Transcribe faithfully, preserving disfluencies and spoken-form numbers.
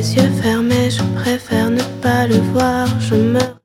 les yeux fermés, je préfère ne pas le voir. Je me